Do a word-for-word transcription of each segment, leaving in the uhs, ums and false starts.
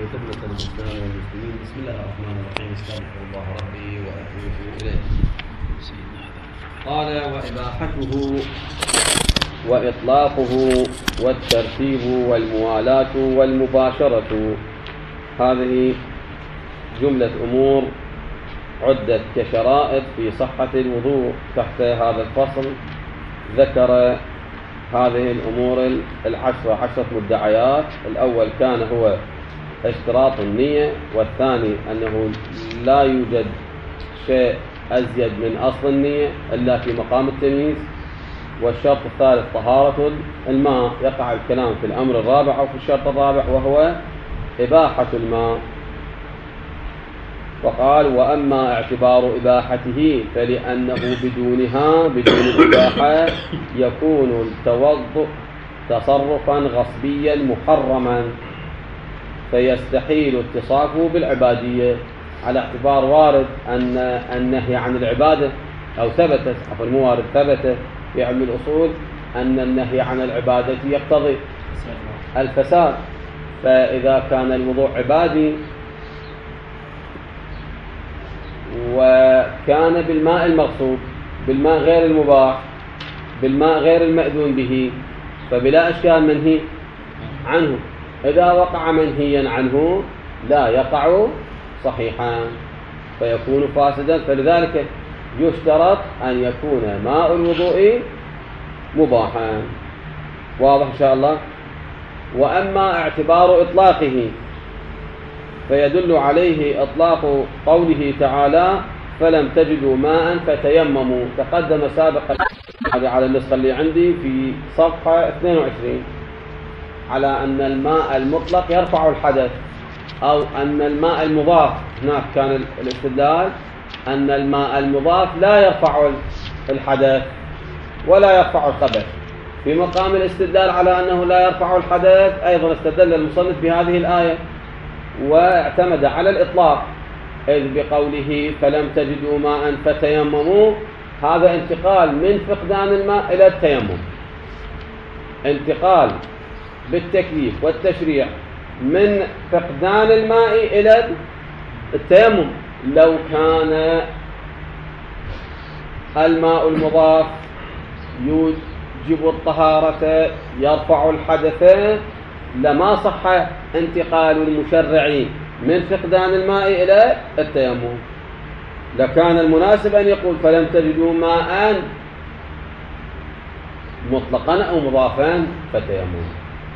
وثبت الإسلام والمسلمين. بسم الله الرحمن الرحيم. استغفر الله ربي وأتوب إليه. قال: وإباحته وإطلاقه والترتيب والموالاة والمباشرة، هذه جملة أمور عدت كشرائط في صحة الوضوء تحت هذا الفصل. ذكر هذه الأمور العشرة، عشرة مدعيات. الأول كان هو اشتراط النية، والثاني أنه لا يوجد شيء أزيد من أصل النية إلا في مقام التمييز، والشرط الثالث طهارة الماء. يقع الكلام في الأمر الرابع أو في الشرط الرابع وهو إباحة الماء. وقال: وأما اعتبار إباحته فلأنه بدونها بدون الإباحة يكون التوضؤ تصرفا غصبيا محرما، فيستحيل اتصافه بالعبادية، على اعتبار وارد أن النهي عن العبادة أو ثبت عفوا مو وارد ثبت في علم الأصول أن النهي عن العبادة يقتضي الفساد. فإذا كان الوضوء عبادي وكان بالماء المغصوب، بالماء غير المباح، بالماء غير المأذون به، فبلا إشكال منهي عنه. إذا وقع منهيا عنه لا يقع صحيحا فيكون فاسدا. فلذلك يشترط أن يكون ماء الوضوء مباحا. واضح إن شاء الله. وأما اعتبار إطلاقه فيدل عليه إطلاق قوله تعالى: فلم تجدوا ماء فتيمموا. تقدم سابقا على النسخة اللي عندي في صفحة اثنين وعشرين على أن الماء المطلق يرفع الحدث، أو أن الماء المضاف، هناك كان الاستدلال أن الماء المضاف لا يرفع الحدث ولا يرفع الخبث. في مقام الاستدلال على أنه لا يرفع الحدث أيضا استدل المصنف بهذه الآية واعتمد على الإطلاق، إذ بقوله فلم تجدوا ماء فتيمموا هذا انتقال من فقدان الماء إلى التيمم، انتقال بالتكليف والتشريع من فقدان الماء إلى التيمم. لو كان الماء المضاف يوجب الطهارة يرفع الحدث لما صح انتقال المشرعين من فقدان الماء إلى التيمم، لكان المناسب أن يقول فلم تجدوا ماء مطلقا أو مضافا فتيمم.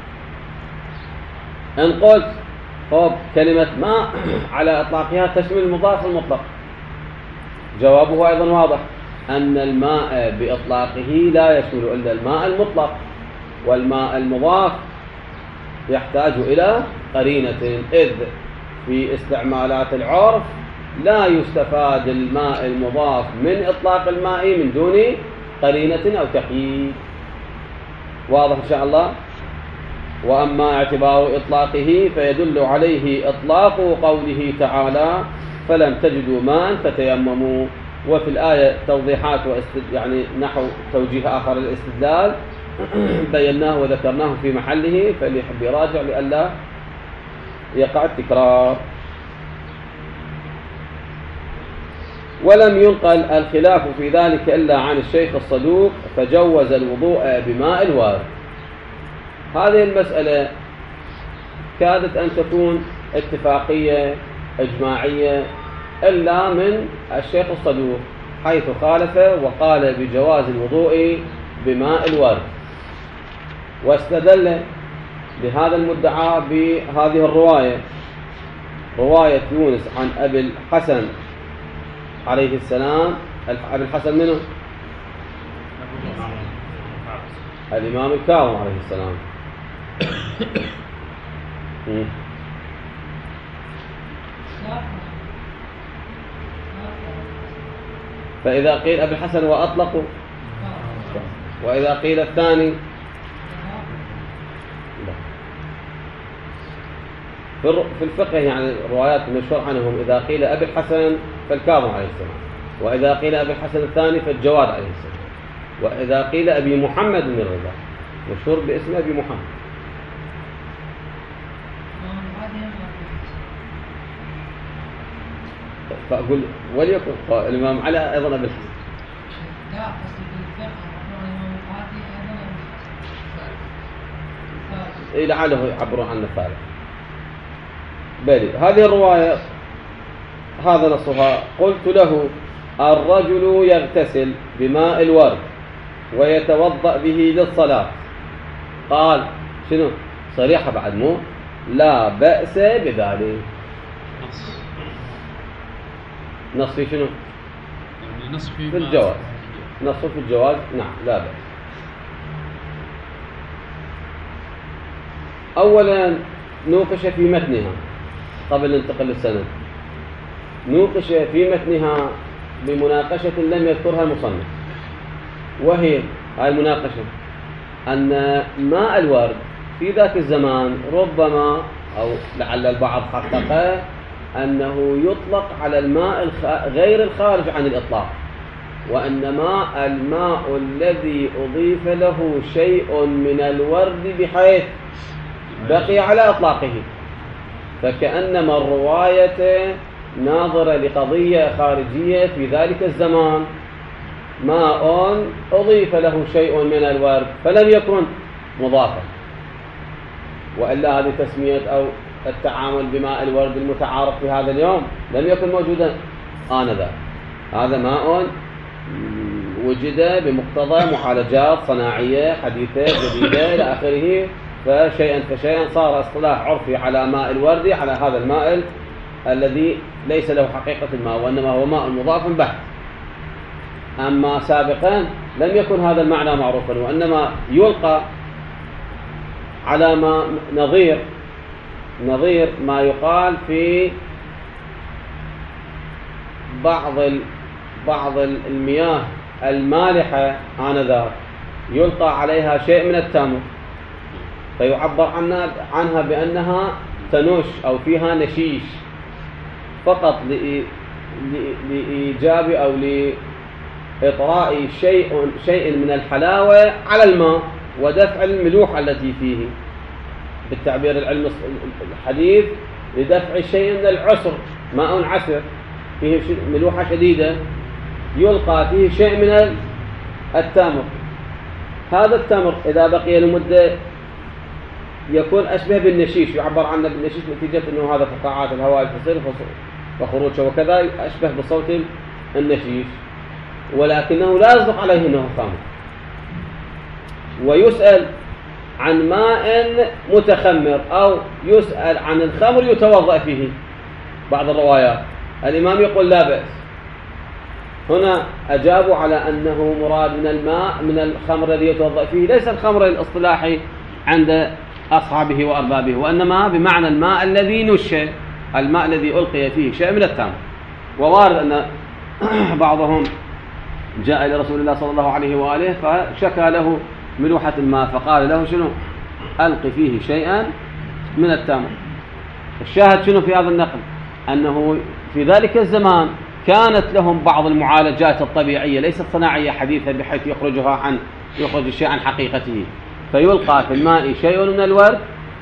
إن قلت طب كلمة ماء على إطلاقها تشمل المضاف المطلق، جوابه أيضا واضح أن الماء بإطلاقه لا يشمل إلا الماء المطلق، والماء المضاف يحتاج إلى قرينة، إذ في استعمالات العرف لا يستفاد الماء المضاف من إطلاق الماء من دون قرينة أو تقييد. واضح إن شاء الله. وأما اعتبار إطلاقه فيدل عليه إطلاق قوله تعالى فلم تجدوا ماء فتيمموا. وفي الآية توضيحات واستد... يعني نحو توجيه آخر للاستدلال بيناه وذكرناه في محله، فاللي يحب يراجع لئلا يقع التكرار. ولم ينقل الخلاف في ذلك إلا عن الشيخ الصدوق فجوز الوضوء بماء الوارد. هذه المسألة كادت أن تكون اتفاقية إجماعية إلا من الشيخ الصدوق، حيث خالف وقال بجواز الوضوء بماء الورد، واستدل لهذا المدعى بهذه الرواية، رواية يونس عن أبي الحسن عليه السلام. أبي الحسن منه؟ الإمام الكاظم عليه السلام. فإذا قيل أبي الحسن وأطلقوا، وإذا قيل الثاني في الفقه يعني الروايات المشهور عنهم إذا قيل أبي الحسن فالكاظم عليه السلام، وإذا قيل أبي الحسن الثاني فالجواد عليه السلام، وإذا قيل أبي محمد بن الرضا مشهور باسم أبي محمد. فأقول وليكن الإمام علي أيضا أبي الحسن. لا قصدي بالفقه مقرون الإمام البخاري أيضا إيه لعله يعبرون عنه فارق. بلي هذه الرواية هذا نصها: قلت له الرجل يغتسل بماء الورد ويتوضأ به للصلاة، قال شنو صريحة بعد مو لا بأس بذلك. نص نص في شنو؟ يعني نص في, في الجواز، نص في الجواز نعم لا بأس. أولا نوقش في متنها قبل ننتقل للسند، نوقش في متنها بمناقشة لم يذكرها المصنف، وهي هاي المناقشة أن ماء الورد في ذاك الزمان ربما أو لعل البعض حقق أنه يطلق على الماء الخ... غير الخارج عن الإطلاق، وأنما الماء الذي أضيف له شيء من الورد بحيث بقي على إطلاقه، فكأنما الرواية ناظرة لقضية خارجية في ذلك الزمان، ماء أضيف له شيء من الورد فلم يكن مضافا، وإلا هذه تسمية أو التعامل بماء الورد المتعارف في هذا اليوم لم يكن موجودا آنذاك. هذا ماء وجد بمقتضى معالجات صناعية حديثة جديدة إلى آخره، فشيئا فشيئا صار اصطلاح عرفي على ماء الورد على هذا الماء الذي ليس له حقيقة الماء وإنما هو ماء مضاف بحت. أما سابقا لم يكن هذا المعنى معروفا، وإنما يلقى على ما نظير نظير ما يقال في بعض بعض المياه المالحة آنذاك يلقى عليها شيء من التمر فيعبر عنها عنها بأنها تنش أو فيها نشيش، فقط لإيجاب أو لإطراء شيء شيء من الحلاوة على الماء ودفع الملوحة التي فيه، بالتعبير العلمي الحديث لدفع شيء من العسر، ماء عسر فيه ملوحة شديدة يلقى فيه شيء من التمر. هذا التمر إذا بقي لمدة يكون أشبه بالنشيش، يعبر عنه بالنشيش نتيجة أنه هذا فقاعات الهواء الفصيل وخروجه وكذا أشبه بصوت النشيش، ولكنه لا يصدق عليه أنه خمر. ويسأل عن ماء متخمر أو يسأل عن الخمر يتوضأ فيه بعض الروايات، الإمام يقول لا بأس. هنا أجابوا على أنه مراد من الماء من الخمر الذي يتوضأ فيه ليس الخمر الاصطلاحي عند أصحابه وأربابه، وإنما بمعنى الماء الذي نش، الماء الذي ألقي فيه شيء من التمر. ووارد أن بعضهم جاء إلى رسول الله صلى الله عليه وآله فشكى له ملوحة الماء فقال له شنو ألقي فيه شيئا من التمر. الشاهد شنو في هذا النقل أنه في ذلك الزمان كانت لهم بعض المعالجات الطبيعية ليست صناعية حديثة بحيث يخرجها عن يخرج الشيء عن حقيقته، فيلقى في الماء شيء من الورد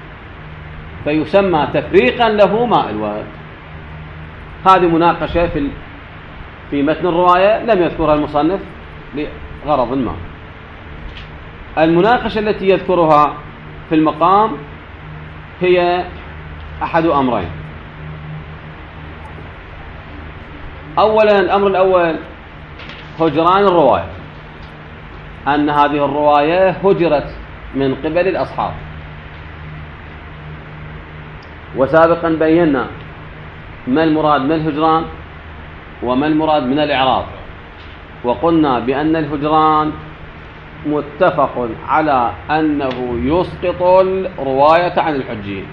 فيسمى تفريقا له ماء الورد. هذه مناقشة في في متن الرواية لم يذكرها المصنف لغرض ما. المناقشة التي يذكرها في المقام هي أحد أمرين. أولا الأمر الأول هجران الرواية، أن هذه الرواية هجرت من قبل الأصحاب، وسابقا بينا ما المراد من الهجران وما المراد من الإعراض، وقلنا بأن الهجران متفق على أنه يسقط الرواية عن الحجين.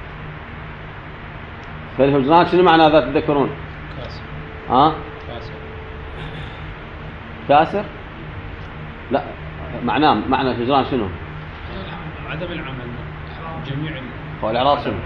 فالهجران شنو معنى ذا تذكرون؟ كاسر. ها؟ كاسر. كاسر؟ لا معناه معنى الهجران شنو؟ عدم العمل جميع هو الإعراض شنو؟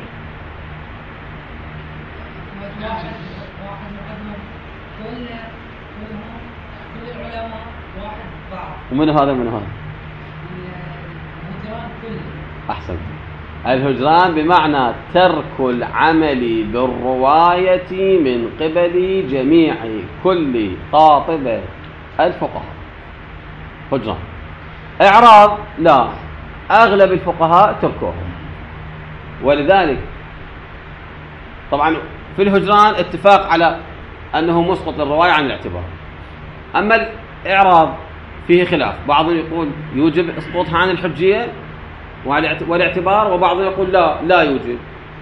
واحد واحد مقدم كل كلهم كل العلماء واحد بعض. ومن هذا من هذا؟ الهجران كله. أحسن. الهجران بمعنى ترك العمل بالرواية من قبل جميع كل قاطبة الفقهاء. هجران. إعراض لا، أغلب الفقهاء تركوهم، ولذلك طبعا في الهجران اتفاق على أنه مسقط الرواية عن الاعتبار. أما الإعراض فيه خلاف، بعضهم يقول يوجب اسقاطها عن الحجية والاعتبار، وبعضهم يقول لا لا يوجب.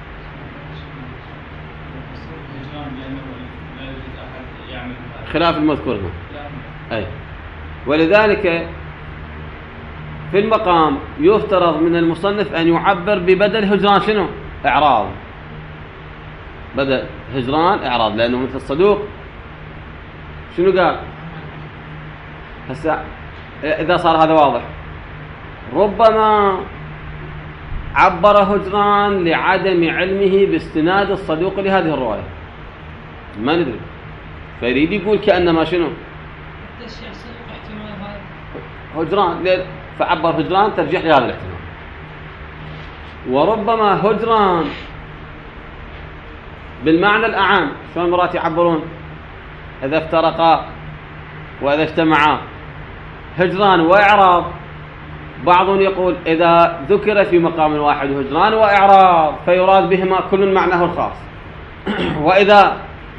خلاف المذكور هنا. أي. ولذلك في المقام يفترض من المصنف أن يعبر ببدل هجران شنو؟ إعراض. بدل هجران إعراض، لأنه مثل الصدوق شنو قال؟ هسه إذا صار هذا واضح، ربما عبر هجران لعدم علمه باستناد الصدوق لهذه الرواية، ما ندري، فيريد يقول كأنما شنو؟ هجران، فعبر هجران ترجيح لهذا الاحتمال. وربما هجران بالمعنى الأعام، شلون مرات يعبرون إذا افترقا وإذا اجتمعا، هجران وإعراض. بعضهم يقول إذا ذكر في مقام واحد هجران وإعراض فيراد بهما كل معناه الخاص، وإذا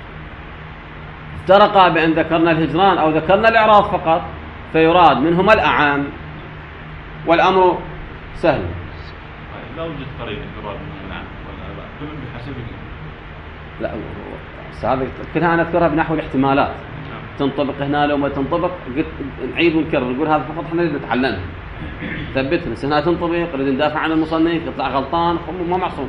افترقا بأن ذكرنا الهجران أو ذكرنا الإعراض فقط فيراد منهما الأعام، والأمر سهل. لا وجد قريب يراد منهما الأعام ولا كل بحسب. لا هذا كلها أنا أذكرها بنحو الاحتمالات، تنطبق هنا لو ما تنطبق نعيد ونكرر، نقول هذا فقط احنا نريد نتعلمها ثبتها، بس هنا تنطبق نريد ندافع عن المصنف يطلع غلطان ما معصوم.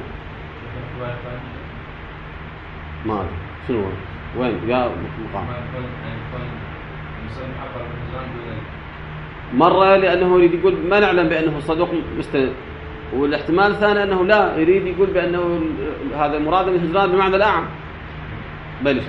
ما أدري شنو وين يا مقام مرة لأنه يريد يقول ما نعلم بأنه صدوق مستند، والاحتمال الثاني أنه لا يريد يقول بأنه هذا المراد من الهجران بمعنى الأعم. بلش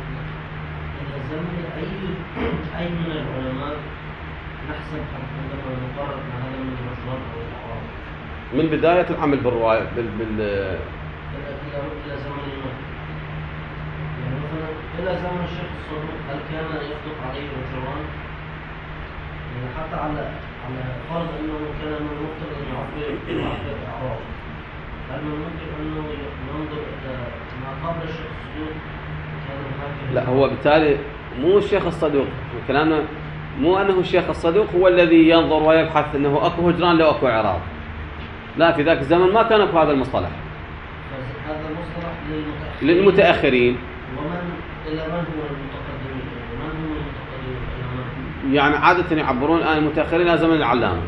أي من العلماء نحسب عندما نقرر أن هذا من المشروع أو الأعراض من بداية العمل بالرواية بال بال إلى زمن ما، يعني مثلا إلى زمن الشيخ الصدوق هل كان يصدق عليه الهجران؟ يعني حتى على على فرض أنه كان من المفترض أن يعبر يعبر إعراض، هل من الممكن أنه ننظر إلى ما قبل الشيخ الصدوق كان هكذا؟ لا، هو بالتالي مو الشيخ الصدوق، كلامنا مو أنه الشيخ الصدوق هو الذي ينظر ويبحث أنه أكو هجران لو أكو إعراض، لا، في ذاك الزمن ما كان أكو هذا المصطلح. هذا المصطلح للمتأخرين. للمتأخرين. ومن إلى من هو المتقدمين؟ من هم المتقدمين إلى من؟ يعني عادة يعبرون الآن المتأخرين إلى زمن العلامة.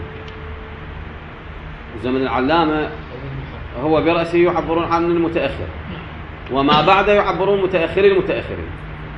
زمن العلامة هو برأسه يعبرون عن المتأخر، وما بعده يعبرون متأخرين المتأخرين.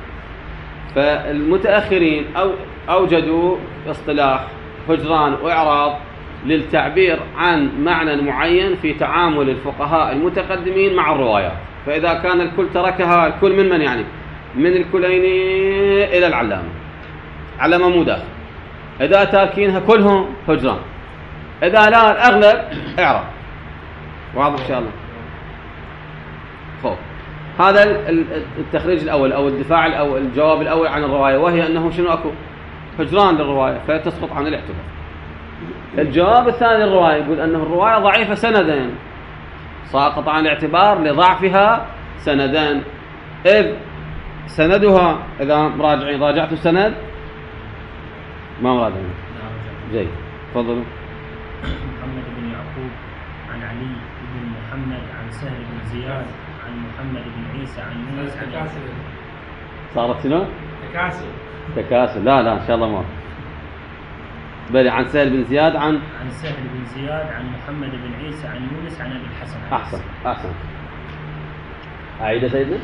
فالمتأخرين أو أوجدوا اصطلاح هجران وإعراض للتعبير عن معنى معين في تعامل الفقهاء المتقدمين مع الروايات. فإذا كان الكل تركها، الكل من من يعني من الكلين إلى العلامة، علامة مو داخل، إذا تاركينها كلهم هجران، إذا لا الأغلب إعراض. واضح إن شاء الله. خوف. هذا التخريج الأول أو الدفاع الأول، الجواب الأول عن الرواية، وهي أنه شنو أكو هجران للرواية فتسقط عن الاعتبار. الجواب الثاني للرواية يقول أنه الرواية ضعيفة سندين، ساقط عن الاعتبار لضعفها سندان، إذ سندها إذا مراجعين راجعت السند ما مراجعين. جيد، تفضلوا. محمد بن يعقوب عن علي بن محمد عن سهل بن زياد عن محمد بن عيسى عن يونس عن صارت شنو؟ تكاسل. تكاسل. لا لا إن شاء الله ما بل عن سهل بن زياد عن عن سهل بن زياد عن محمد بن عيسى عن يونس عن أبي الحسن. أحسن أحسن. أعيد سيدنا.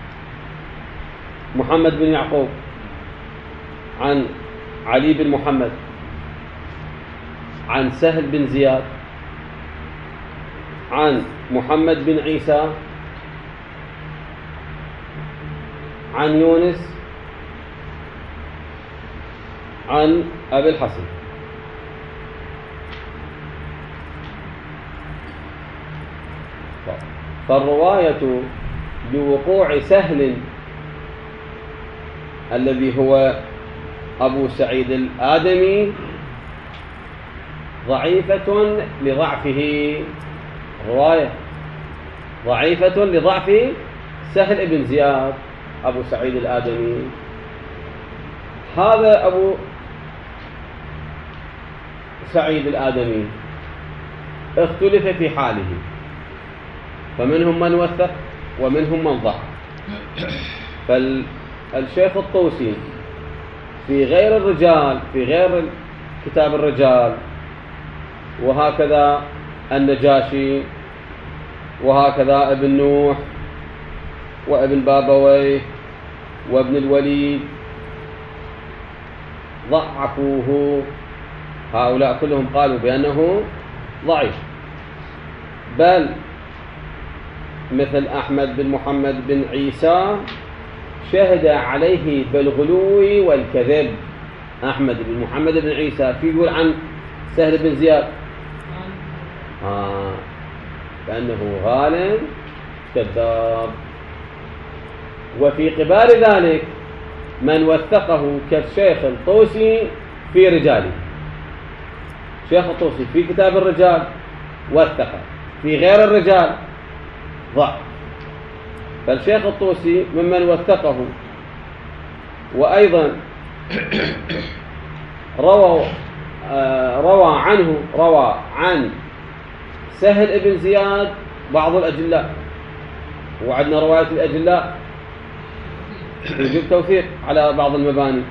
محمد بن يعقوب عن علي بن محمد عن سهل بن زياد عن محمد بن عيسى عن يونس عن أبي الحسن. فالرواية بوقوع سهل الذي هو أبو سعيد الآدمي ضعيفة لضعفه، رواية ضعيفة لضعف سهل بن زياد أبو سعيد الآدمي. هذا أبو سعيد الآدمي اختلف في حاله، فمنهم من وثق ومنهم من ضعف. فالشيخ الطوسي في غير الرجال، في غير كتاب الرجال، وهكذا النجاشي، وهكذا ابن نوح وابن بابويه وابن الوليد ضعفوه، هؤلاء كلهم قالوا بأنه ضعيف. بل مثل أحمد بن محمد بن عيسى شهد عليه بالغلو والكذب. أحمد بن محمد بن عيسى في يقول عن سهل بن زياد آه كأنه غال كذاب. وفي قبال ذلك من وثقه كالشيخ الطوسي في رجاله. شيخ الطوسي في كتاب الرجال وثقه، في غير الرجال ضعف. فالشيخ الطوسي ممن وثقه، وأيضا روى آه روى عنه روى عن سهل بن زياد بعض الأجلاء، وعندنا رواية الأجلاء يجب توثيق على بعض المباني،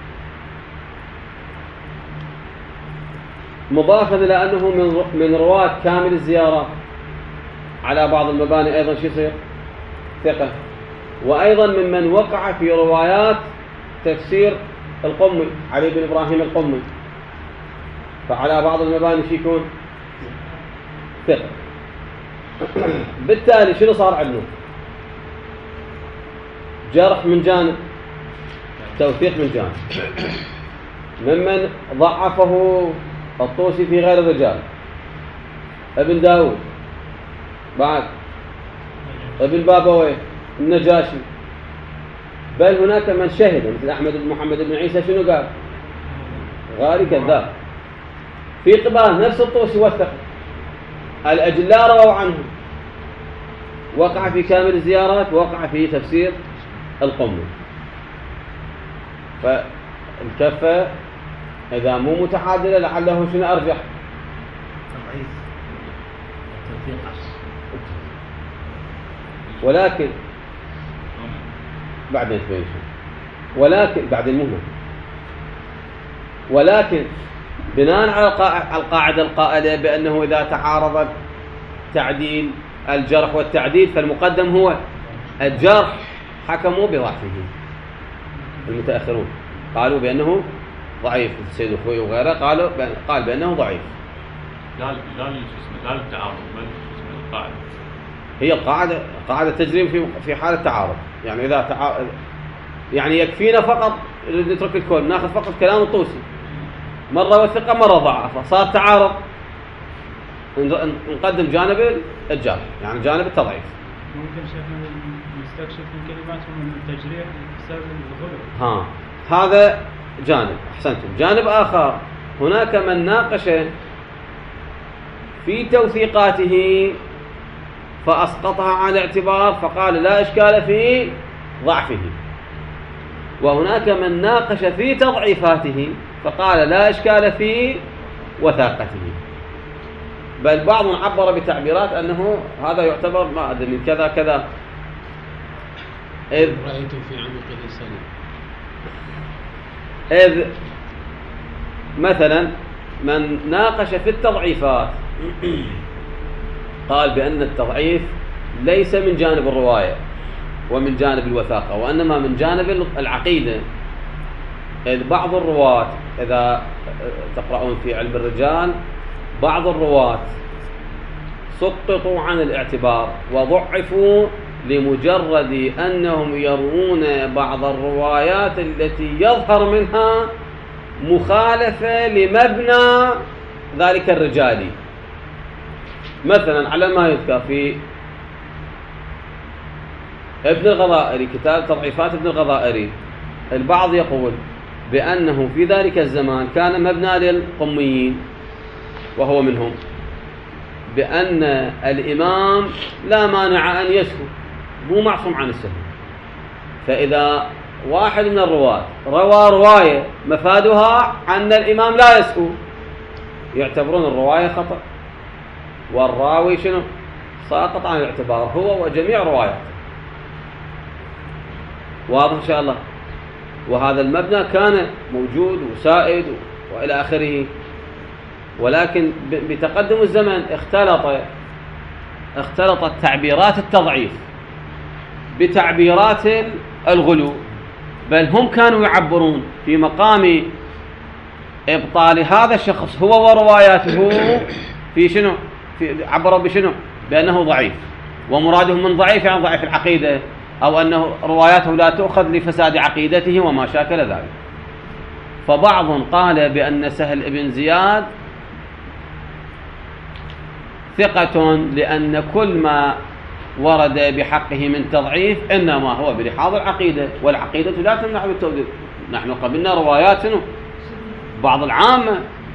مضافا إلى أنه من من رواة كامل الزيارات على بعض المباني أيضا شو يصير؟ ثقة. وأيضا ممن وقع في روايات تفسير القمي، علي بن إبراهيم القمي، فعلى بعض المباني شو يكون؟ ثقة. بالتالي شنو صار عندنا؟ جرح من جانب، توثيق من جانب. ممن ضعفه الطوسي في غير الرجال ابن داود، بعد ابن بابويه، النجاشي. بل هناك من شهد مثل أحمد بن محمد بن عيسى شنو قال؟ غالي كذاب. في قبال نفس الطوسي وثق، الأجلاء رووا عنه، وقع في كامل الزيارات، وقع في تفسير القمي. فالكفة إذا مو متعادلة لعله شنو أرجح؟ ضعيف التوثيق. ولكن بعدين تبين، ولكن بعدين مو هنا، ولكن بناء على القاعدة القائلة بأنه إذا تعارض تعديل الجرح والتعديل فالمقدم هو الجرح، حكموا بضعفه. المتأخرون قالوا بأنه ضعيف، السيد الخوي وغيره قالوا قال بأنه ضعيف. قال قال شو اسمه قال التعارض، بل شو اسمه القاعدة. هي القاعدة قاعدة تجري في في حالة تعارض، يعني إذا تع... يعني يكفينا فقط نترك الكون، ناخذ فقط كلام الطوسي، مرة وثقة مرة ضعفة، صار تعارض نقدم جانب الجرح، يعني جانب التضعيف. ممكن شيخنا نستكشف من كلماتهم من التجريح بسبب الغلو. ها هذا جانب، أحسنتم. جانب آخر، هناك من ناقش في توثيقاته فأسقطها عن الاعتبار فقال لا إشكال في ضعفه، وهناك من ناقش في تضعيفاته فقال لا إشكال في وثاقته. بل بعضهم عبر بتعبيرات أنه هذا يعتبر ما أدري من كذا كذا، إذ رأيته في عنقه سنة. إذ مثلا من ناقش في التضعيفات قال بأن التضعيف ليس من جانب الرواية ومن جانب الوثاقة، وإنما من جانب العقيدة. إذ بعض الرواة إذا تقرؤون في علم الرجال بعض الرواة سقطوا عن الاعتبار وضعفوا لمجرد أنهم يروون بعض الروايات التي يظهر منها مخالفة لمبنى ذلك الرجالي. مثلا على ما يذكر في ابن الغضائري كتاب تضعيفات ابن الغضائري، البعض يقول بأنه في ذلك الزمان كان مبنى للقميين وهو منهم، بأن الإمام لا مانع أن يسهو، مو معصوم عن السهو. فإذا واحد من الرواة روى رواية مفادها أن الإمام لا يسهو، يعتبرون الرواية خطأ، والراوي شنو؟ ساقط عن الاعتبار هو وجميع رواياته. واضح إن شاء الله. وهذا المبنى كان موجود وسائد وإلى آخره، ولكن بتقدم الزمن اختلط اختلطت تعبيرات التضعيف بتعبيرات الغلو، بل هم كانوا يعبرون في مقام إبطال هذا الشخص هو ورواياته في شنو؟ في عبروا بشنو؟ بأنه ضعيف، ومرادهم من ضعيف يعني ضعيف العقيدة، أو أنه رواياته لا تؤخذ لفساد عقيدته وما شاكل ذلك. فبعض قال بأن سهل ابن زياد ثقة، لأن كل ما ورد بحقه من تضعيف إنما هو بلحاظ العقيدة، والعقيدة لا تمنع بالتوحيد. نحن قبلنا روايات بعض العامة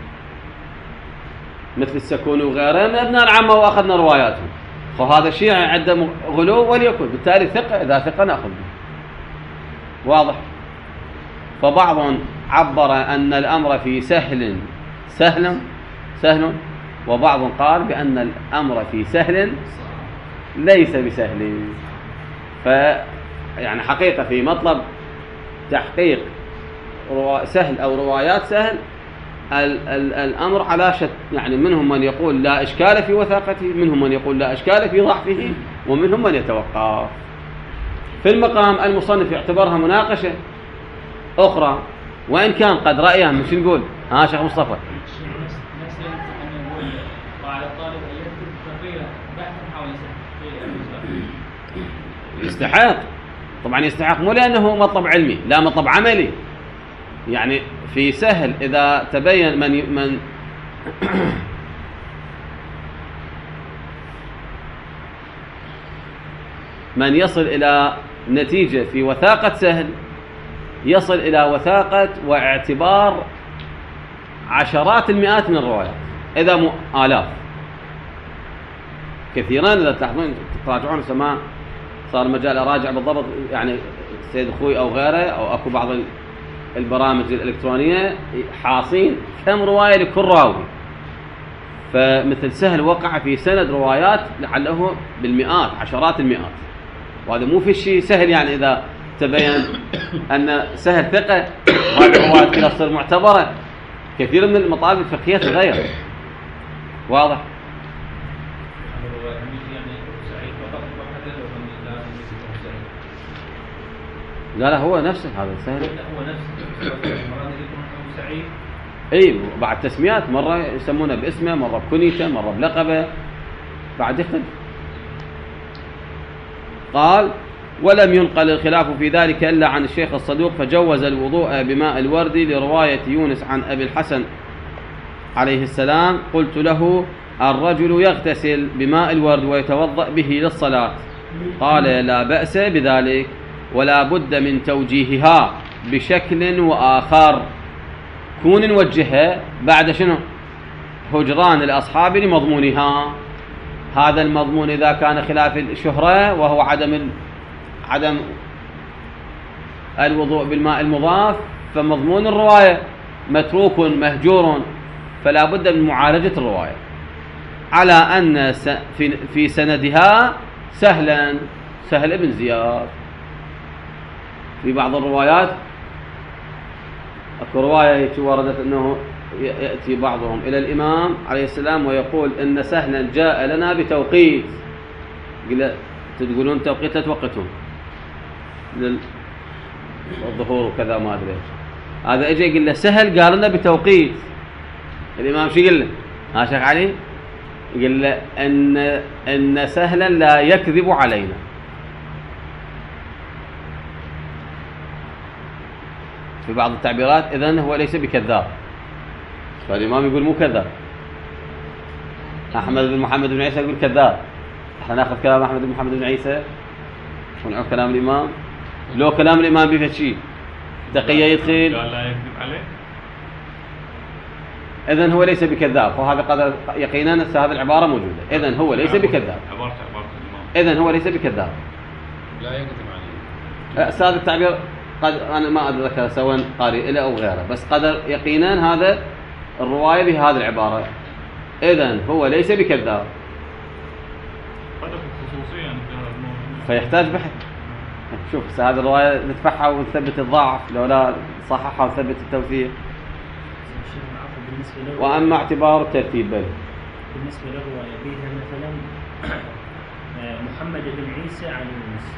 مثل السكون وغيره من أبناء العامة وأخذنا رواياتهم، فهذا الشيء عنده غلو وليكن، بالتالي ثقة، إذا ثقة نأخذ به. واضح. فبعض عبر أن الأمر في سهل سهل سهل، وبعض قال بأن الأمر في سهل ليس بسهل. فيعني حقيقة في مطلب تحقيق سهل أو روايات سهل ال ال الأمر على شت، يعني منهم من يقول لا إشكال في وثاقته، منهم من يقول لا إشكال في ضعفه، ومنهم من يتوقف. في المقام المصنف يعتبرها مناقشة أخرى، وإن كان قد رأيها مش نقول ها شيخ مصطفى يستحق، طبعا يستحق مو لأنه مطلب علمي، لا مطلب عملي. يعني في سهل إذا تبين من من من يصل إلى نتيجة في وثاقة سهل، يصل إلى وثاقة واعتبار عشرات المئات من الروايات، إذا مو آلاف. كثيرا إذا تلاحظون تراجعون سماع صار مجال أراجع بالضبط، يعني سيد أخوي أو غيره، أو أكو بعض البرامج الإلكترونية حاصين كم رواية لكل راوي. فمثل سهل وقع في سند روايات لعله بالمئات، عشرات المئات، وهذا مو في شيء سهل. يعني إذا تبين أن سهل ثقة وهذه الروايات كلها تصير معتبرة، كثير من المطالب الفقهية تغير. واضح. لا لا هو نفسه هذا سهل، هو نفسه سعيد. اي بعد تسميات، مره يسمونه باسمه، مره بكنيته، مره بلقبه، بعد يختلف. قال ولم ينقل الخلاف في ذلك الا عن الشيخ الصدوق، فجوز الوضوء بماء الورد لروايه يونس عن ابي الحسن عليه السلام. قلت له الرجل يغتسل بماء الورد ويتوضأ به للصلاه، قال لا بأس بذلك، ولا بد من توجيهها بشكل وآخر. كون نوجهها بعد شنو؟ هجران الأصحاب لمضمونها. هذا المضمون إذا كان خلاف الشهرة وهو عدم عدم الوضوء بالماء المضاف، فمضمون الرواية متروك مهجور، فلا بد من معالجة الرواية على أن في سندها سهلا سهل ابن زياد. في بعض الروايات اكو روايه وردت انه ياتي بعضهم الى الامام عليه السلام ويقول ان سهلا جاء لنا بتوقيت، قال تقولون توقيت توقتون للظهور وكذا ما ادري، هذا اجى يقول له سهل قال لنا بتوقيت. الامام شو قال له؟ ها شيخ علي قال له ان ان سهلا لا يكذب علينا. في بعض التعبيرات إذن هو ليس بكذاب، فالإمام يقول مو كذاب. أحمد بن محمد بن عيسى يقول كذاب، احنا ناخذ كلام أحمد بن محمد بن عيسى شلون كلام الإمام لو كلام الإمام بيه شيء دقية يدخل قال لا يكذب عليه. إذن هو ليس بكذاب، وهذا قدر يقينا هذه العبارة موجودة. إذن هو ليس بكذاب. عبارة عبارة الإمام. إذن هو ليس بكذاب. لا يكذب عليه. أستاذ التعبير قد أنا ما أتذكر سواء قارئ إلى أو غيره، بس قدر يقينا هذا الرواية بهذه العبارة. إذن هو ليس بكذاب. قدر الخصوصية يعني في هذا الموضوع. فيحتاج بحث. شوف هذه الرواية ندفعها ونثبت الضعف، لو لا صححها ونثبت التوثيق. وأما اعتبار الترتيب بل بالنسبة للرواية بيها مثلا محمد بن عيسى عن يونس،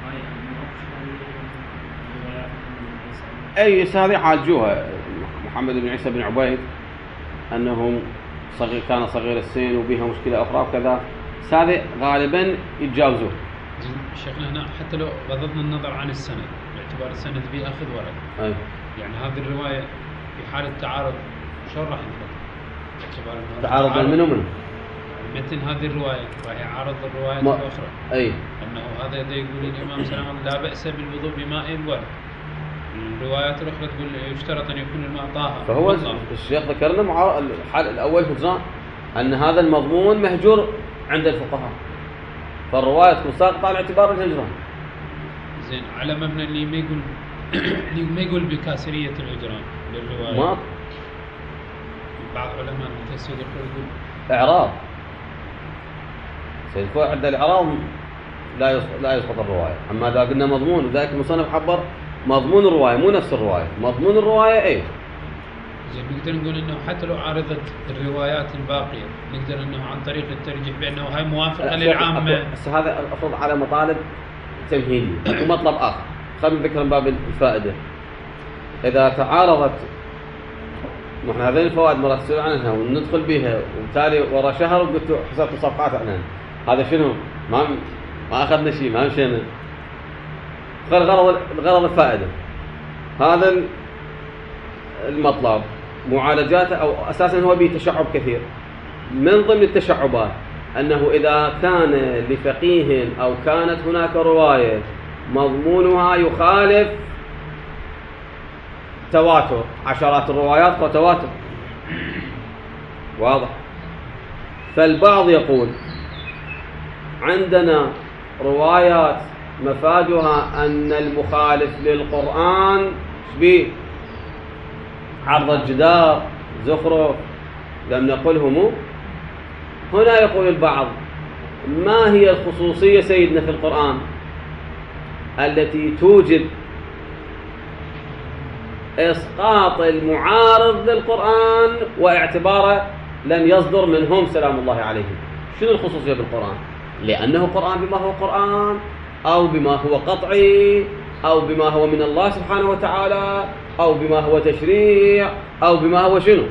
أي هذه حاجوها محمد بن عيسى بن عبيد أنه صغير كان صغير السن وبها مشكلة أخرى وكذا، هذه غالبا يتجاوزوه. شيخنا هنا حتى لو غضضنا النظر عن السند باعتبار السند فيه أخذ ورد. أي. يعني هذه الرواية في حالة تعارض شلون راح ينفذ؟ تعارض بين من ومن؟ مثل هذه الرواية راح يعارض الروايات ما... الأخرى. أي. أنه هذا يقول الإمام سلام لا بأس بالوضوء بماء الورد. الروايات الأخرى تقول يشترط أن يكون الماء طاهر. فهو والله. الشيخ ذكرنا مع الحال الأول هجران أن هذا المضمون مهجور عند الفقهاء، فالرواية تكون ساقطة على اعتبار الهجران. زين على مبنى اللي ما يقول اللي ما يقول بكاسرية الهجران للرواية. ما بعض علماء مثل السيد الخوي يقول إعراض. السيد الخوي عند الإعراض لا يسقط لا يسقط الرواية، أما إذا قلنا مضمون وذاك المصنف عبر مضمون الرواية مو نفس الرواية، مضمون الرواية إيه. زين نقدر نقول إنه حتى لو عارضت الروايات الباقية نقدر إنه عن طريق الترجيح بأنه هاي موافقة للعامة. بس هذا أفرض على مطالب تمهيدية ومطلب آخر. خلينا نذكر من باب الفائدة. إذا تعارضت نحن هذين الفوائد مرات نسأل عنها وندخل بها وبالتالي ورا شهر وقلت حسبت صفحات عنها، هذا شنو؟ ما ما أخذنا شيء، ما مشينا. غرض الغرض الفائدة. هذا المطلب معالجاته أو أساسا هو به تشعب كثير. من ضمن التشعبات أنه إذا كان لفقيه أو كانت هناك رواية مضمونها يخالف تواتر، عشرات الروايات وتواتر واضح، فالبعض يقول عندنا روايات مفادها أن المخالف للقرآن به عرض الجدار زخرف لم نقله مو. هنا يقول البعض ما هي الخصوصية سيدنا في القرآن التي توجد إسقاط المعارض للقرآن واعتباره لم يصدر منهم سلام الله عليهم؟ شنو الخصوصية بالقرآن؟ لأنه قرآن بما هو قرآن أو بما هو قطعي أو بما هو من الله سبحانه وتعالى أو بما هو تشريع أو بما هو شنو؟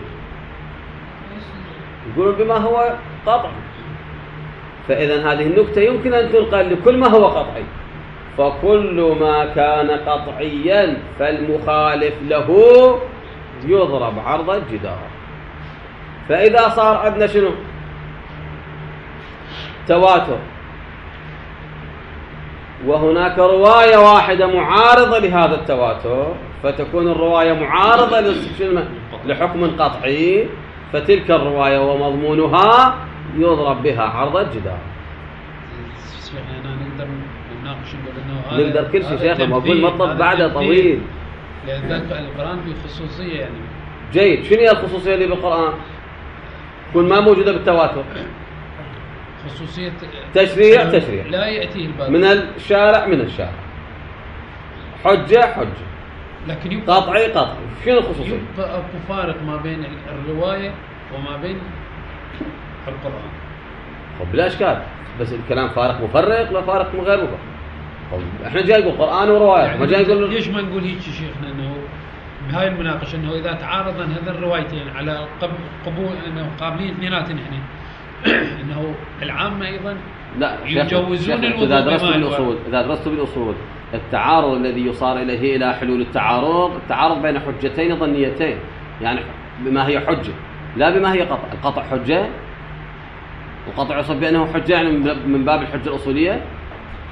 يقولون بما هو قطعي. فإذا هذه النكتة يمكن أن تنقل لكل ما هو قطعي، فكل ما كان قطعيا فالمخالف له يضرب عرض الجدار. فإذا صار عندنا شنو؟ تواتر وهناك رواية واحدة معارضة لهذا التواتر، فتكون الرواية معارضة لحكم قطعي، فتلك الرواية ومضمونها يضرب بها عرض الجدار. أنا نقدر نناقش نقول إنه نقدر كل شيء شيخ، ما أقول مطلب بعده طويل. لأن ذلك القرآن فيه خصوصية يعني. جيد، شنو هي الخصوصية اللي بالقرآن؟ تكون ما موجودة بالتواتر. خصوصية تشريع تشريع لا يأتيه الباطل من الشارع من الشارع، حجة حجة، لكن يبقى قطعي قطعي. شنو الخصوصية؟ يبقى أكو فارق ما بين الرواية وما بين القرآن. طب بلا إشكال، بس الكلام فارق مفرق لا فارق من غير مفرق. طب احنا جاي نقول قرآن ورواية يعني ما جاي نقول ليش ما نقول هيك شيخنا انه بهاي المناقشه انه اذا تعارضا هذا الروايتين على قبول انه قابلين اثنيناتهم احنا انه العامه ايضا لا يجوزون الوضوء. اذا درست بالاصول اذا درست بالاصول التعارض الذي يصار اليه الى حلول التعارض التعارض بين حجتين ظنيتين، يعني بما هي حجه لا بما هي قطع. القطع حجه والقطع يصب بانه حجه يعني من باب الحجه الاصوليه.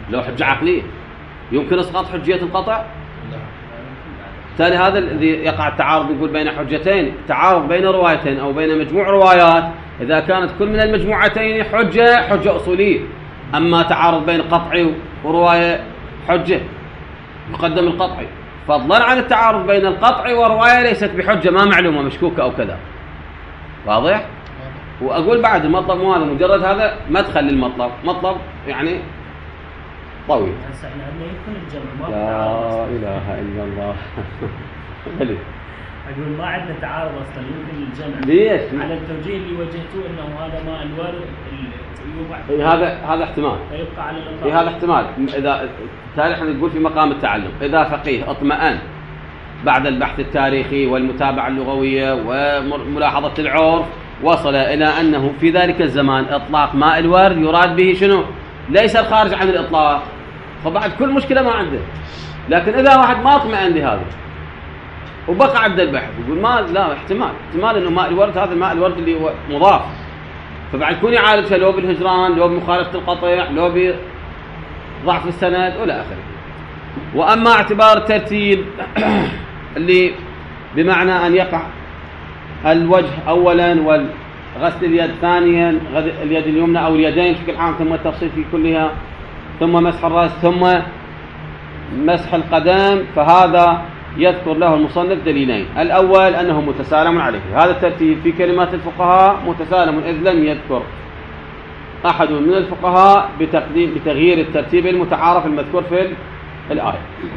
لو حجة عقلية يمكن إسقاط حجية القطع؟ بالتالي هذا الذي يقع التعارض نقول بين حجتين، تعارض بين روايتين أو بين مجموع روايات إذا كانت كل من المجموعتين حجة حجة أصولية. أما تعارض بين قطعي ورواية حجة يقدم القطعي، فضلا عن التعارض بين القطعي ورواية ليست بحجة ما معلومة مشكوكة أو كذا. واضح؟ وأقول بعد المطلب مو هذا مجرد هذا مدخل للمطلب، مطلب يعني طويل. هسه احنا عندنا يمكن الجمع ما لا إله إلا الله. بلي. أقول ما عندنا تعارض أصلا يمكن الجمع. ليش؟ على التوجيه اللي وجهتوه إنه هذا ماء الورد يوضع. إيه هذا هذا احتمال. فيبقى على الأطراف. إيه هذا احتمال. إذا بالتالي احنا نقول في مقام التعلم، إذا فقيه اطمأن بعد البحث التاريخي والمتابعة اللغوية وملاحظة العرف وصل إلى أنه في ذلك الزمان إطلاق ماء الورد يراد به شنو؟ ليس الخارج عن الإطلاق، فبعد كل مشكلة ما عنده. لكن إذا واحد ما اطمئن لهذا وبقى عند البحث يقول ما لا احتمال احتمال إنه ماء الورد هذا الماء الورد اللي هو مضاف، فبعد يكون يعالجها لو بالهجران لو بمخالفة القطع لو بضعف السند ولا آخره. وأما اعتبار الترتيب اللي بمعنى أن يقع الوجه أولا والغسل اليد ثانيا، اليد اليمنى أو اليدين بشكل عام، ثم التفصيل في كلها، ثم مسح الرأس، ثم مسح القدم، فهذا يذكر له المصنف دليلين. الأول أنه متسالم عليه، هذا الترتيب في كلمات الفقهاء متسالم إذ لم يذكر أحد من الفقهاء بتقديم بتغيير الترتيب المتعارف المذكور في الآية.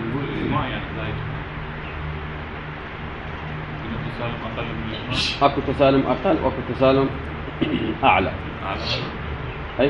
أكو تسالم أقل وأكو تسالم أعلى. أي.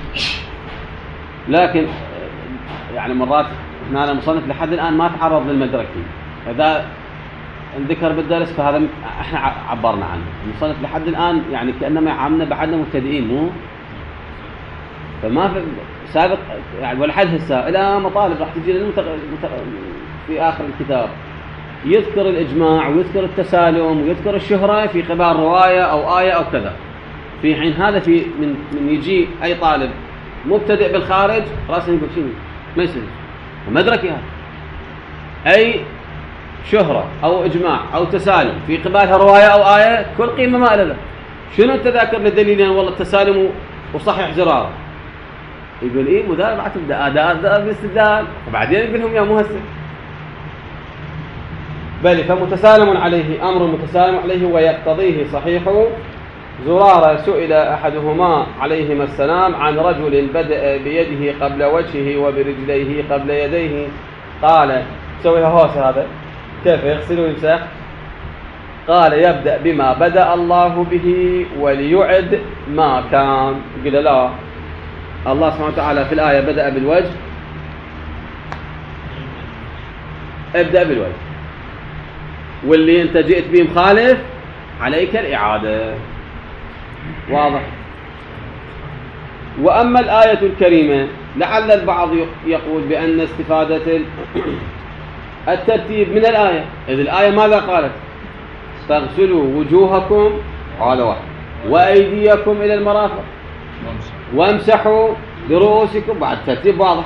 لكن يعني مرات هنا المصنف لحد الآن ما تعرض للمدركي، إذا ذكر بالدرس فهذا احنا عبرنا عنه. المصنف لحد الآن يعني كأنما يعاملنا بعدنا مبتدئين، مو فما في سابق يعني ولا حد هسه إلى مطالب راح تجي لنا في آخر الكتاب يذكر الإجماع ويذكر التسالم ويذكر الشهرة في قبال رواية أو آية أو كذا، في حين هذا في من من يجي أي طالب مبتدئ بالخارج راسه يقول شنو ما يصير مدركي هذا أي شهرة أو إجماع أو تسالم في قبالها رواية أو آية كل قيمة ما لها. شنو أنت ذاكر للدليلين والله التسالم وصحيح زرار، يقول إيه مداربعة تبدأ أداء أداء بالاستدلال وبعدين يقول لهم يا مو هسه بل فمتسالم عليه أمر متسالم عليه ويقتضيه صحيح زرارة. سئل أحدهما عليهما السلام عن رجل بدأ بيده قبل وجهه وبرجليه قبل يديه، قال سويها هوسة هذا كيف يغسل ويمسح؟ قال يبدأ بما بدأ الله به وليعد ما كان. قال لا، الله سبحانه وتعالى في الآية بدأ بالوجه، ابدأ بالوجه، واللي انت جئت به مخالف عليك الإعادة. واضح؟ وأما الآية الكريمة لعل البعض يقول بأن استفادة الترتيب من الآية، إذ الآية ماذا قالت؟ فاغسلوا وجوهكم قال واحد وأيديكم إلى المرافق وامسحوا برؤوسكم، بعد ترتيب واضح،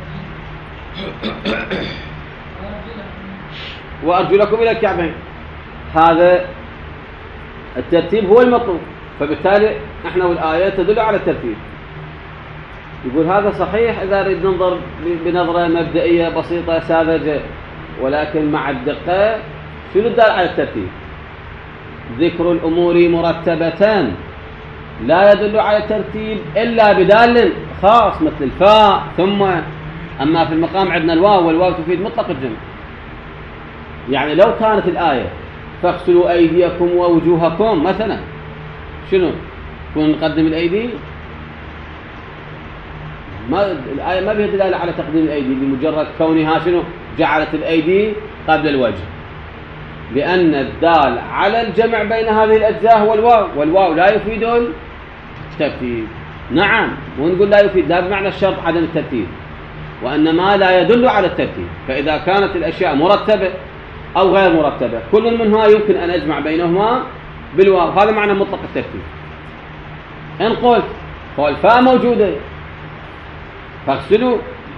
وأرجلكم إلى الكعبين. هذا الترتيب هو المطلوب، فبالتالي احنا والآية تدل على الترتيب. يقول هذا صحيح إذا نريد ننظر بنظرة مبدئية بسيطة ساذجة، ولكن مع الدقة شنو الدال على الترتيب؟ ذكر الأمور مرتبة لا يدل على الترتيب إلا بدال خاص مثل الفاء ثم. أما في المقام عندنا الواو، والواو تفيد مطلق الجمع. يعني لو كانت الآية فاغسلوا أيديكم ووجوهكم مثلا، شنو كون نقدم الأيدي؟ ما الآية ما فيها دلالة على تقديم الأيدي بمجرد كونها شنو جعلت الأيدي قبل الوجه، لأن الدال على الجمع بين هذه الأجزاء هو الواو، والواو لا يفيد الترتيب. نعم، ونقول لا يفيد لا بمعنى الشرط عدم الترتيب، وإنما لا يدل على الترتيب. فإذا كانت الأشياء مرتبة أو غير مرتبة كل منها يمكن أن أجمع بينهما بالواو، هذا معنى مطلق الترتيب. إن قلت والفاء موجودة فاغسلوا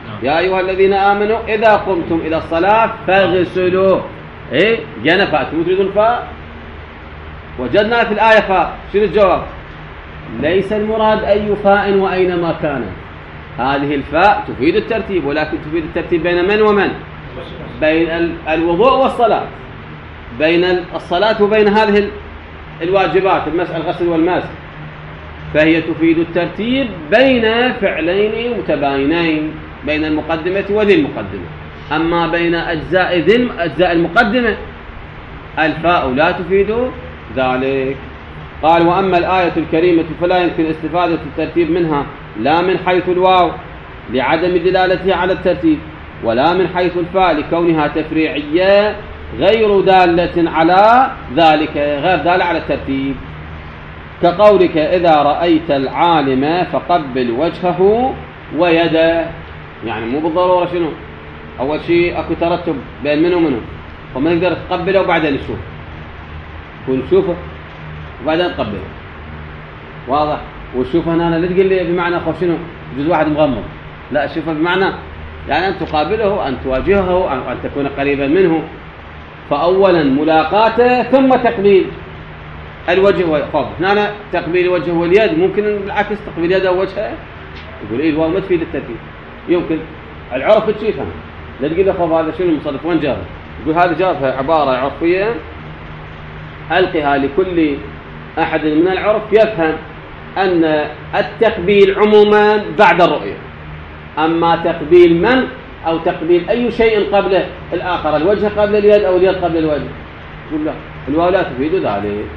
يا أيها الذين آمنوا إذا قمتم إلى الصلاة فاغسلوا. إيه جانا فاء، أنتم تريدون فاء؟ وجدنا في الآية فاء. شنو الجواب؟ ليس المراد أي فاء وأينما كان. هذه الفاء تفيد الترتيب، ولكن تفيد الترتيب بين من ومن؟ بين الوضوء والصلاة، بين الصلاة وبين هذه الواجبات، المسح الغسل والمسح. فهي تفيد الترتيب بين فعلين متباينين، بين المقدمة وذي المقدمة. أما بين أجزاء ذي أجزاء المقدمة الفاء لا تفيد ذلك. قال: وأما الآية الكريمة فلا يمكن استفادة الترتيب منها لا من حيث الواو لعدم دلالتها على الترتيب، ولا من حيث الفاء لكونها تفريعية غير دالة على ذلك، غير دالة على الترتيب. كقولك: إذا رأيت العالم فقبل وجهه ويده. يعني مو بالضرورة شنو؟ أول شيء أكو ترتب بين منه ومنه، فما نقدر تقبله وبعدين نشوف، ونشوفه وبعدين نقبله. واضح؟ وشوفه هنا لا تقول لي بمعنى خو شنو جزء واحد مغمض، لا، شوفه بمعنى يعني أن تقابله، أن تواجهه، أن تكون قريبا منه. فأولا ملاقاته ثم تقبيل الوجه والفضل. هنا تقبيل الوجه واليد، ممكن بالعكس تقبيل يده ووجهه. يقول إيه الواو ما تفيد الترتيب، يمكن العرف تشوفها، لا تقول له خف هذا شنو المصرف وين جابه، يقول هذا جابها عبارة عرفية ألقها لكل أحد من العرف يفهم أن التقبيل عموما بعد الرؤية، أما تقبيل من أو تقبيل أي شيء قبل الآخر، الوجه قبل اليد أو اليد قبل الوجه، يقول لا، الواو لا تفيد ذلك.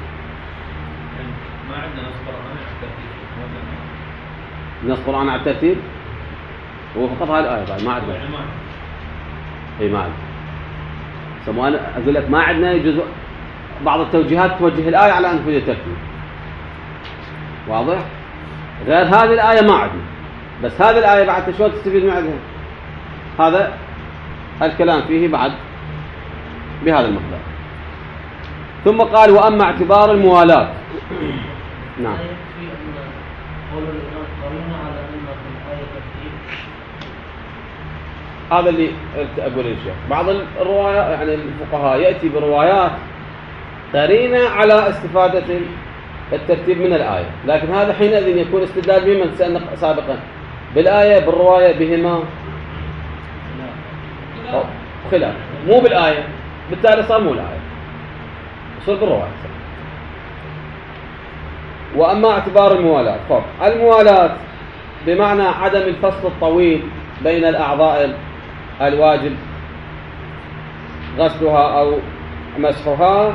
ما عندنا نص قرآن على الترتيب، نص قرآن على الترتيب هو فقط هاي الآية بعد ما عندنا. اي ما عندنا. سمو أنا أقول لك ما عندنا جزء، بعض التوجيهات توجه الآية على أن تفيد الترتيب، واضح؟ غير هذه الآية ما عندنا، بس هذه الآية بعد شو تستفيد من عندها؟ هذا الكلام فيه بعد بهذا المقدار. ثم قال: وأما اعتبار الموالاة. نعم. يكفي أن قول الإمام قرينا على أن في الآية ترتيب. هذا اللي أقول الشيخ. بعض الروايات يعني الفقهاء يأتي بروايات قرينة على استفادة الترتيب من الآية، لكن هذا حينئذ يكون استدلال بمن سألنا سابقا، بالآية بالرواية بهما خلاف، مو بالآية، بالتالي صار مو الآية، صار بالرواية. وأما اعتبار الموالاة، فرق الموالاة بمعنى عدم الفصل الطويل بين الأعضاء الواجب غسلها أو مسحها،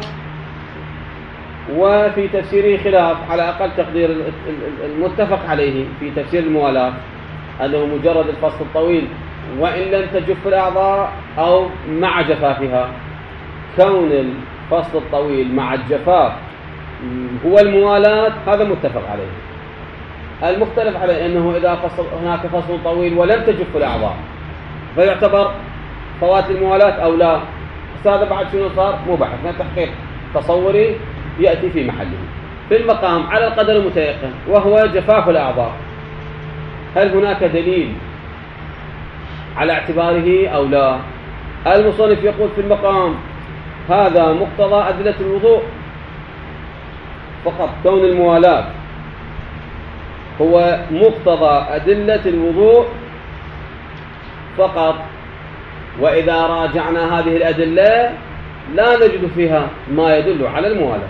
وفي تفسيره خلاف، على أقل تقدير المتفق عليه في تفسير الموالاة أنه مجرد الفصل الطويل وإن لم تجف الأعضاء أو مع جفافها. كون الفصل الطويل مع الجفاف هو الموالاة، هذا متفق عليه. المختلف عليه أنه إذا فصل هناك فصل طويل ولم تجف الأعضاء فيعتبر فوات الموالاة أو لا. هذا بعد شنو صار؟ مو بحث، تحقيق تصوري يأتي في محله في المقام على القدر المتيقن وهو جفاف الأعضاء. هل هناك دليل على اعتباره أو لا؟ المصنف يقول في المقام: هذا مقتضى أدلة الوضوء فقط، كون الموالاة هو مقتضى أدلة الوضوء فقط. وإذا راجعنا هذه الأدلة لا نجد فيها ما يدل على الموالاة.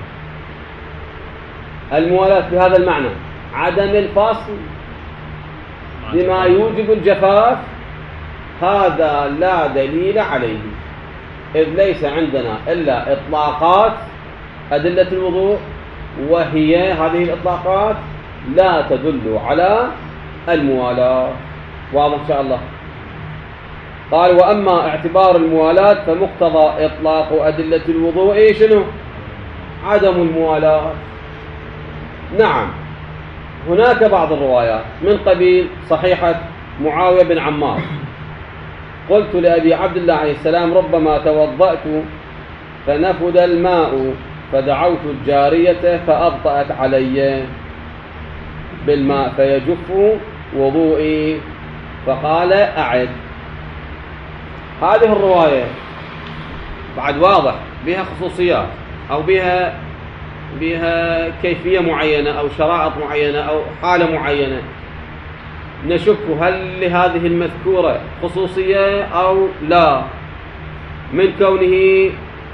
الموالاة بهذا المعنى عدم الفصل بما يوجب الجفاف، هذا لا دليل عليه، إذ ليس عندنا إلا إطلاقات أدلة الوضوء، وهي هذه الإطلاقات لا تدل على الموالاة. واضح إن شاء الله. قال: وأما اعتبار الموالاة فمقتضى إطلاق أدلة الوضوء شنو؟ عدم الموالاة. نعم، هناك بعض الروايات من قبيل صحيحة معاوية بن عمار: قلت لأبي عبد الله عليه السلام: ربما توضأت فنفد الماء فدعوت الجارية فأبطأت علي بالماء فيجف وضوئي، فقال أعد. هذه الرواية بعد واضح بها خصوصيات أو بها بها كيفية معينة أو شرائط معينة أو حالة معينة، نشك هل لهذه المذكورة خصوصية أو لا، من كونه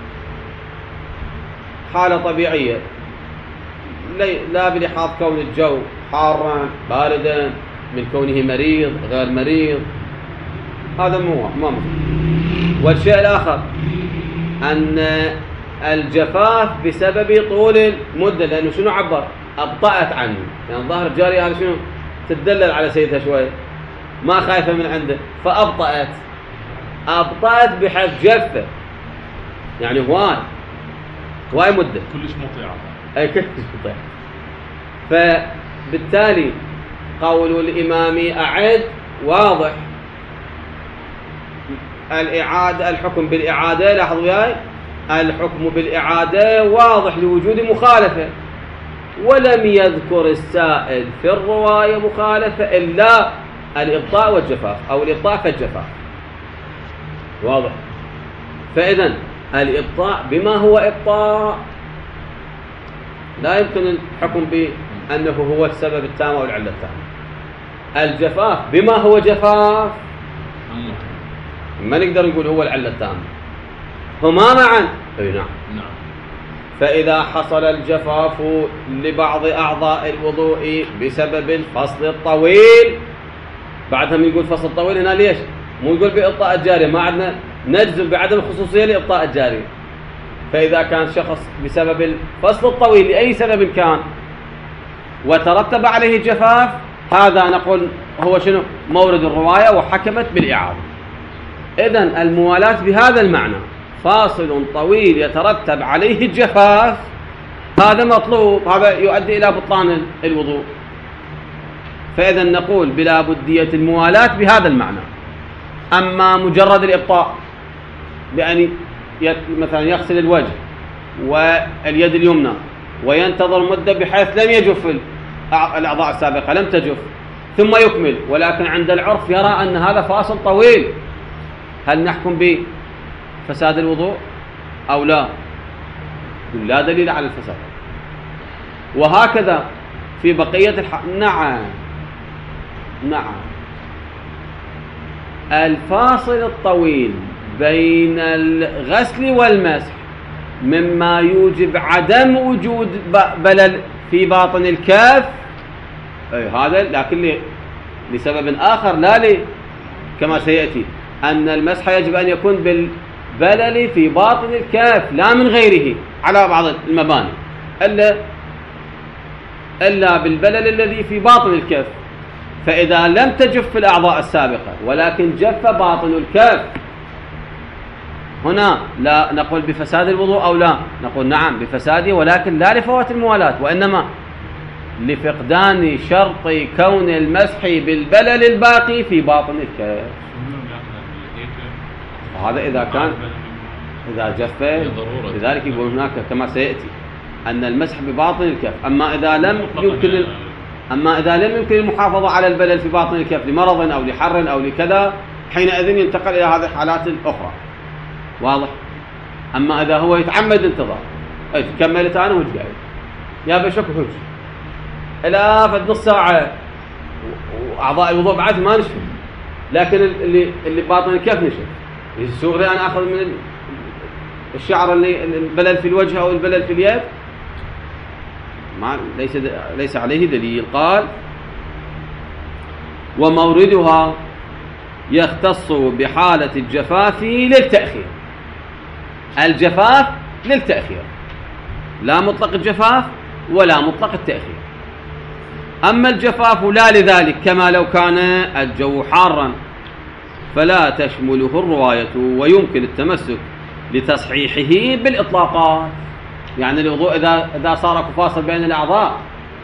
حالة طبيعية لا بلحاظ كون الجو حارا باردا، من كونه مريض غير مريض، هذا مو ما والشيء الآخر أن الجفاف بسبب طول المدة، لأنه شنو عبر أبطأت عنه، يعني ظاهر الجارية هذا شنو تدلل على سيدها شوي ما خايفة من عنده فأبطأت أبطأت بحيث جفة، يعني هواي هواي مدة كلش مطيعة أي كلش مطيعة. فبالتالي قول الإمام أعد واضح، الإعادة الحكم بالإعادة، لاحظوا وياي الحكم بالإعادة واضح لوجود مخالفة، ولم يذكر السائل في الرواية مخالفة إلا الإبطاء والجفاف أو الإبطاء فالجفاف، واضح. فإذن الإبطاء بما هو إبطاء لا يمكن الحكم بأنه هو السبب التام أو العلة التامة. الجفاف بما هو جفاف ما نقدر نقول هو العلة التامة، هما معا أي نعم. نعم. فإذا حصل الجفاف لبعض أعضاء الوضوء بسبب الفصل الطويل، بعدها يقول فصل الطويل هنا ليش؟ مو يقول بإبطاء الجارية، ما عندنا نجزم بعدم الخصوصية لإبطاء الجارية. فإذا كان شخص بسبب الفصل الطويل لأي سبب كان وترتب عليه الجفاف، هذا نقول هو شنو؟ مورد الرواية وحكمت بالإعادة. إذن الموالاة بهذا المعنى، فاصل طويل يترتب عليه الجفاف، هذا مطلوب، هذا يؤدي إلى بطلان الوضوء. فإذا نقول بلا بدية الموالاة بهذا المعنى. أما مجرد الإبطاء بأن مثلا يغسل الوجه واليد اليمنى وينتظر مدة بحيث لم يجف الأعضاء السابقة لم تجف ثم يكمل، ولكن عند العرف يرى أن هذا فاصل طويل، هل نحكم بفساد الوضوء أو لا؟ لا دليل على الفساد. وهكذا في بقية الح... نعم نعم الفاصل الطويل بين الغسل والمسح مما يوجب عدم وجود بلل في باطن الكف، أي هذا لكن لسبب آخر لا لي كما سيأتي أن المسح يجب أن يكون بالبلل في باطن الكف لا من غيره على بعض المباني، إلا إلا بالبلل الذي في باطن الكف. فإذا لم تجف الأعضاء السابقة ولكن جف باطن الكف، هنا لا نقول بفساد الوضوء أو لا، نقول نعم بفساده، ولكن لا لفوات الموالاة، وإنما لفقدان شرط كون المسح بالبلل الباقي في باطن الكف. هذا إذا كان إذا جف، لذلك يقول هناك كما سيأتي أن المسح بباطن الكف. أما إذا لم يمكن أما إذا لم يمكن المحافظة على البلل في باطن الكف لمرض أو لحر أو لكذا، حينئذ ينتقل إلى هذه الحالات الأخرى، واضح. أما إذا هو يتعمد انتظار، أي كملت أنا وش قاعد يا بشك وش إلى فد نص ساعة وأعضاء الوضوء بعد ما نشف، لكن اللي اللي باطن الكف نشف. السوغري أنا أخذ من الشعر اللي البلل في الوجه أو البلل في اليد، ما ليس ليس عليه دليل. قال وموردها يختص بحالة الجفاف للتأخير. الجفاف للتأخير، لا مطلق الجفاف ولا مطلق التأخير. أما الجفاف لا لذلك كما لو كان الجو حارا فلا تشمله الرواية، ويمكن التمسك لتصحيحه بالإطلاقات. يعني الوضوء إذا إذا صار كفاصل بين الأعضاء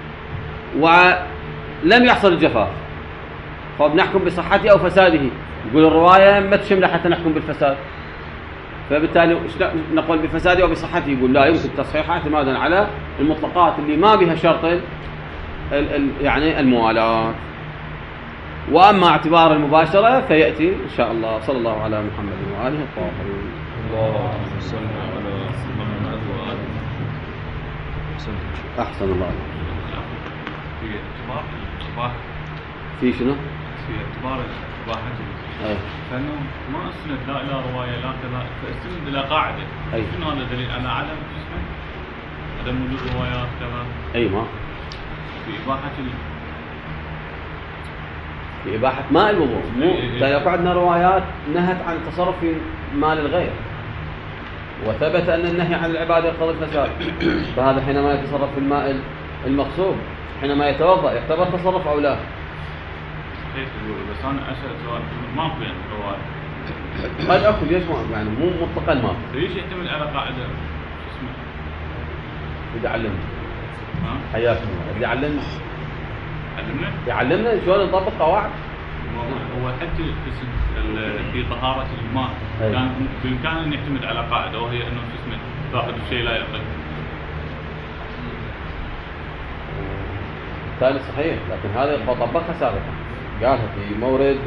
ولم يحصل الجفاف فبنحكم بصحته أو فساده، يقول الرواية ما تشمل حتى نحكم بالفساد، فبالتالي نقول بفساده أو بصحته، يقول لا يمكن تصحيحها اعتمادا على المطلقات اللي ما بها شرط ال ال يعني الموالاة. وأما اعتبار المباشرة فيأتي إن شاء الله. صلى الله على محمد وآله الطاهرين. اللهم صل على محمد وآله. أحسن الله. في اعتبار الإباحة في شنو؟ في اعتبار إباحة أي. فإنه ما أسند لا إلى رواية لا كذا، فأستند إلى قاعدة. أي. شنو هذا دليل على عدم اسمه عدم وجود روايات كذا أي ما في إباحة ال... في إباحة ماء الوضوء. مو إيه إيه. لأن يقول عندنا روايات نهت عن التصرف في مال الغير، وثبت أن النهي عن العبادة يقتضي الفساد، فهذا حينما يتصرف في الماء المغصوب حينما يتوضأ يعتبر تصرف أو لا؟ صحيح تقول، بس أنا أسأل سؤال ما في يعني رواية. قد أكو ليش ما يعني مو مطلقا ما في. ليش يعتمد على قاعدة شو اسمه؟ بدي أعلمنا. ها؟ حياكم الله. بدي أعلمنا علمنا؟ يعلمنا شلون نطبق قواعد. هو حتى في في طهارة الماء أي. كان بإمكانه أن يعتمد على قاعدة، وهي أنه شو اسمه فاقد الشيء لا يعطي. بالتالي صحيح، لكن هذا طبقها سابقا، قالها في مورد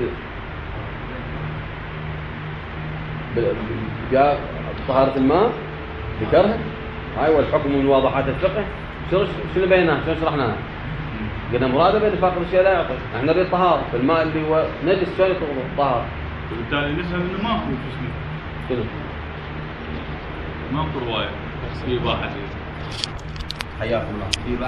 جاء طهارة الماء ذكرها. هاي والحكم من واضحات الفقه. شنو شنو بيناها؟ شنو شرحناها؟ قلنا مراده بين فاقد الشيء لا يعطي. احنا نريد طهارة في الماء اللي هو نجس، شلون يطهر طهارة؟ وبالتالي نفهم انه ماكو شو اسمه شنو؟ ماكو رواية في إباحته. حياكم الله.